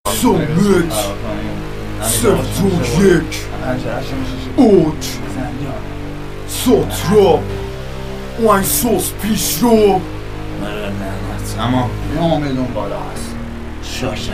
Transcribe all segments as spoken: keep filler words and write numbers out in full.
سامت صفر و یک اوج ساترا وین سوس پیش رو اما یه میلیون بالا هست شاشت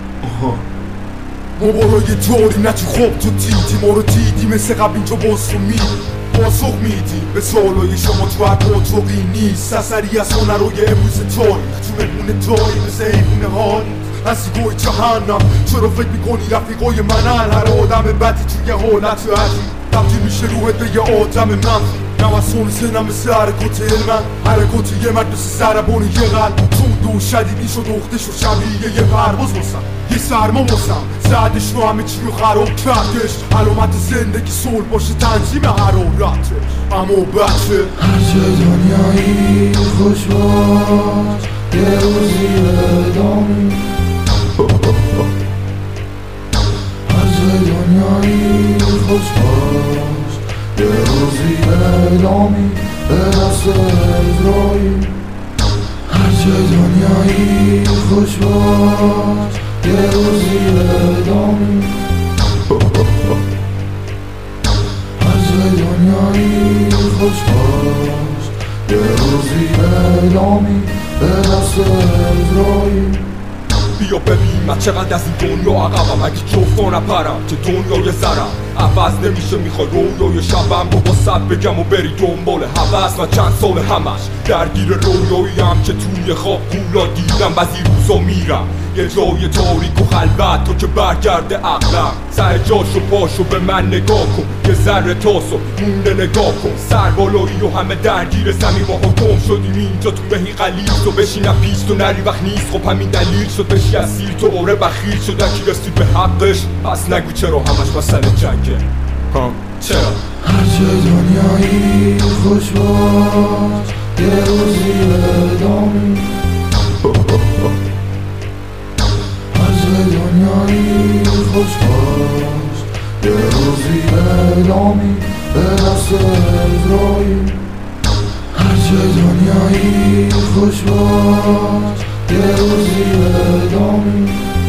ما بالای داری نه تو خواب تو دیدی ما رو دیدی مثل قبل اینجا باز تو میدی پاسخ میدی به سوالای شما تو هر پاتوقی نیست سسری از هنرهای امروز تاریخ تو مهمون داری مثل حیبون حال از گوی جهنم چرا فکر میکنی رفیقای منن هر آدم بدی توی حالت عجیب تبدیل میشه روحت به یه آدم منفی نوسون سنم مثل حرکات علمن حرکات یه مرد مثل ضربان یه قلب تو دو شدیدی شد اخته شد شبیه یه پرواز باسم یه سرما باسم زدش رو همه چی رو خراب کردش علامت زندگی صلح باشه تنظیم حرارتش اما بچه هرچه دنیایی خوش باش یه روزی بدامی هرچه دنیایی خوش باش یه روزی بدامی به دست ازرایی هرچه دنیایی خوش باش یه روزی بدامی هرچه دنیایی خوش باش یه روزی بدامی به دست ازرایی بیا ببین من چقدر از این دنیا عقبم اگه جفتا نپرم که دنیای زرم عوض نمیشه میخوای رویای شبم با صد بگم و بری دنبال هوس و چند سال همش درگیر رویاییم که توی خواب قولا دیدم بعضی روزا میرم یه جای تاریک و خلوت تا که برگرده عقلم سر جاشو پاشو به من نگاه کن یه ذره تاسو مونده نگاه کن سر بالایی و همه درگیر زمین ماها گم شدیم اینجا تو بهی قلیل تو بشینم پیش تو نری وقت نیست خب همین دلیل شد بشی اسیر تو اوره بخیل شد کی رسید به حقش پس نگو چرا همش مسئله جنگه ها چرا هرچه دنیایی خوش باش یه روزی بدامی هرچه دنیایی خوش باش یه روزی بدامی به دست ازرایی هرچه دنیایی خوش باش یه روزی بدامی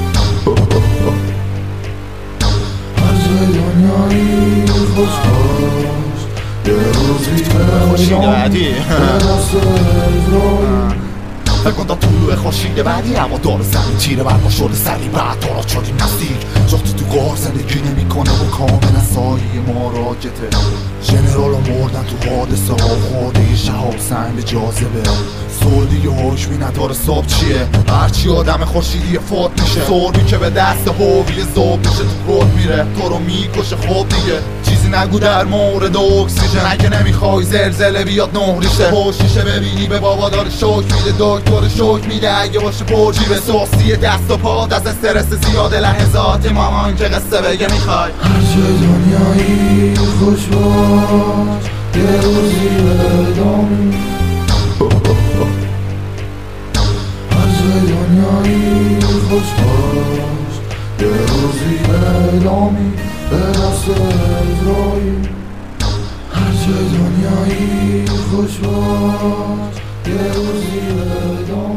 هرچه دنیایی خوش باش یه روزی بدامی به دست ازرایی فکر کن تا طلوع خورشید بعدی اما دار زمین تیره بر ما شده سری بعد تا را شدیم نزدیک جختی تو غار زندگی نمیکنه و کاملا سایه ما راکته ژنرال ها مردن تو حادثه ها خورده یه شهاب سنگ جاذبه سر دیگه حکمی نداره صاحب چیه هرچی آدم خورشیدی فوت میشه سربی که به دست هویه زوب میشه تو رود میره تو رو میکشه خوب دیگه چیزی نگو در مورد اکسیژن اگه نمیخوای زلزله بیاد نه ریشه پشتیشه ببینی به بابا داره شوک میده دکتر شوک میده اگه باشه پرجیب سوسی دست و پاد از استرس زیاده لحظات مامان که قصه بگه میخوای هرچه دنیایی خوش باش یه روزی بدامی هرچه دنیایی خوش باش یه روزی بدامی به دست ازرایی هرچه دنیایی خوش باش یه روزی بدامی